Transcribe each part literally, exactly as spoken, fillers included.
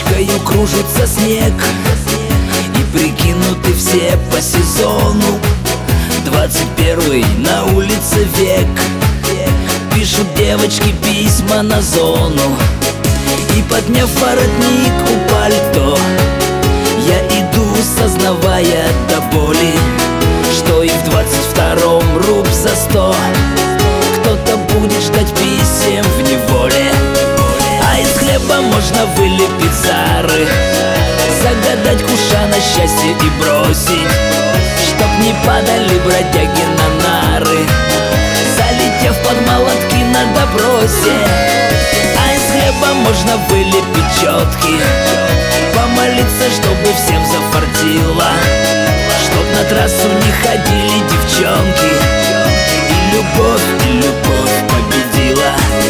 Тучкою кружится снег, и прикинуты все по сезону. Двадцать первый на улице век, пишут девочки письма на зону. И подняв воротник у пальто, я иду, сознавая до боли, что и в двадцать втором руб за сто кто-то будет ждать писем в неволе. А из хлеба можно вылепить зары, загадать куша на счастье и бросить, чтоб не падали бродяги на нары, залетев под молотки на допросе. А из хлеба можно вылепить четки, помолиться, чтобы всем зафартило, чтоб на трассу не ходили девчонки, и любовь, и любовь победила.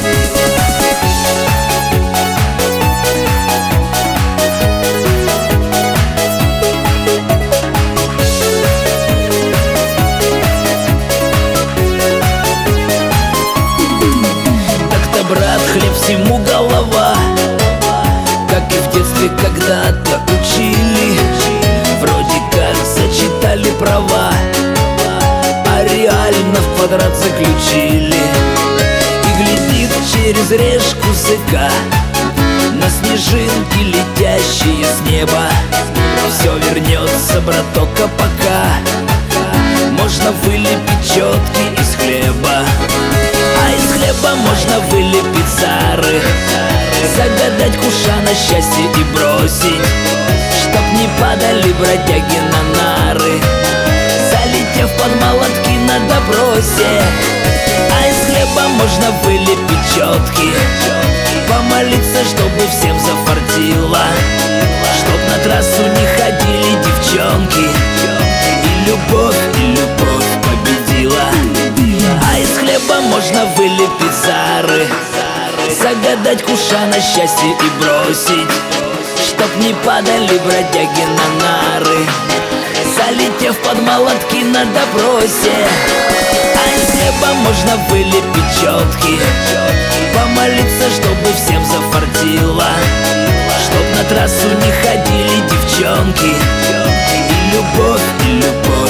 Так-то, брат, хлеб всему голова, как и в детстве когда-то учили. Вроде как зачитали права, а реально в квадрат заключили. И глядит через решку зыка на снежинки, летящие с неба. Все вернется, браток, а пока можно вылепить четки из хлеба. А из хлеба можно вылепить зары, загадать куша на счастье и бросить, чтоб не падали бродяги на нары, залетев под молотки на допросе. А из хлеба можно вылепить четки, помолиться, чтобы всем зафартило, чтоб на трассу не ходили девчонки, и любовь, и любовь победила. А из хлеба можно вылепить зары, загадать куша на счастье и бросить, чтоб не падали бродяги на нары, залетев под молотки на допросе. А из хлеба можно вылепить четки, помолиться, чтобы всем зафартило, чтоб на трассу не ходили девчонки, и любовь, и любовь